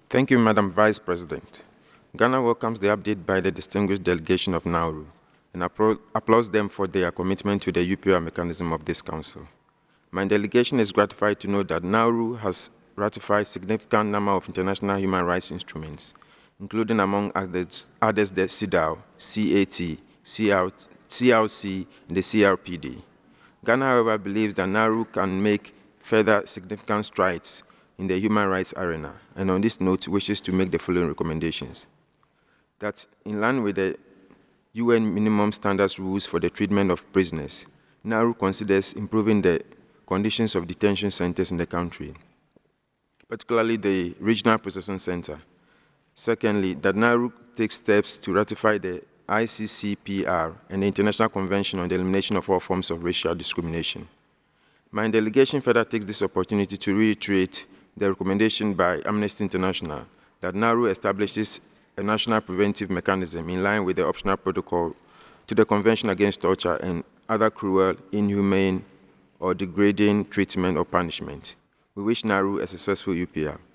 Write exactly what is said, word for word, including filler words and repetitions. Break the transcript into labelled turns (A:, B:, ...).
A: Thank you, Madam Vice President. Ghana welcomes the update by the distinguished delegation of Nauru and appro- applauds them for their commitment to the U P R mechanism of this Council. My delegation is gratified to know that Nauru has ratified a significant number of international human rights instruments, including among others, others the CEDAW, C A T, C R C, and the C R P D. Ghana, however, believes that Nauru can make further significant strides in the human rights arena, and on this note wishes to make the following recommendations. That in line with the U N minimum standards rules for the treatment of prisoners, Nauru considers improving the conditions of detention centers in the country, particularly the Regional Processing Center. Secondly, that Nauru takes steps to ratify the I C C P R and the International Convention on the Elimination of All Forms of Racial Discrimination. My delegation further takes this opportunity to reiterate the recommendation by Amnesty International that Nauru establishes a national preventive mechanism in line with the optional protocol to the Convention Against Torture and other cruel, inhumane, or degrading treatment or punishment. We wish Nauru a successful U P R.